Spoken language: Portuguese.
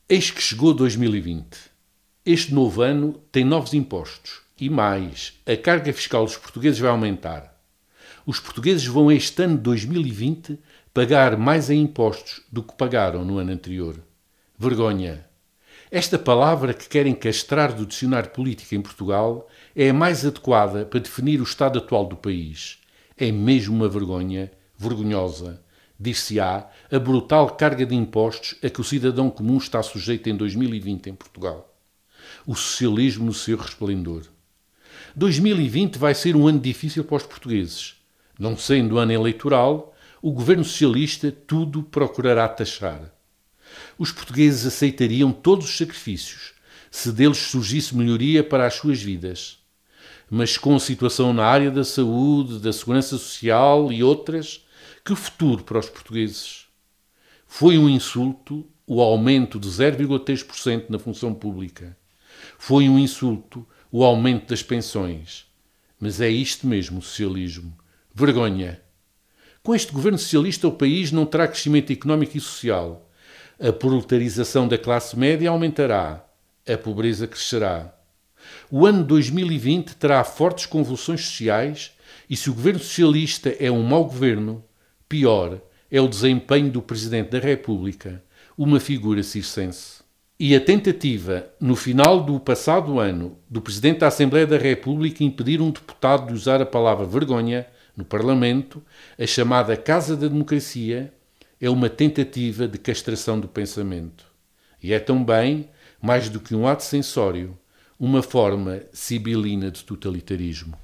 Eis que chegou 2020. Este novo ano tem novos impostos e mais, a carga fiscal dos portugueses vai aumentar. Os portugueses vão este ano de 2020 pagar mais em impostos do que pagaram no ano anterior. Vergonha. Esta palavra que querem castrar do dicionário político em Portugal é a mais adequada para definir o estado atual do país. É mesmo uma vergonha, vergonhosa. Dir-se-á a brutal carga de impostos a que o cidadão comum está sujeito em 2020 em Portugal. O socialismo no seu resplendor. 2020 vai ser um ano difícil para os portugueses. Não sendo ano eleitoral, o governo socialista tudo procurará taxar. Os portugueses aceitariam todos os sacrifícios se deles surgisse melhoria para as suas vidas. Mas com a situação na área da saúde, da segurança social e outras, que futuro para os portugueses? Foi um insulto o aumento de 0,3% na função pública. Foi um insulto o aumento das pensões. Mas é isto mesmo o socialismo. Vergonha. Com este governo socialista o país não terá crescimento económico e social. A proletarização da classe média aumentará. A pobreza crescerá. O ano 2020 terá fortes convulsões sociais e se o governo socialista é um mau governo, pior é o desempenho do Presidente da República, uma figura circense. E a tentativa, no final do passado ano, do Presidente da Assembleia da República impedir um deputado de usar a palavra vergonha no Parlamento, a chamada Casa da Democracia, é uma tentativa de castração do pensamento. E é também, mais do que um ato censório, uma forma sibilina de totalitarismo.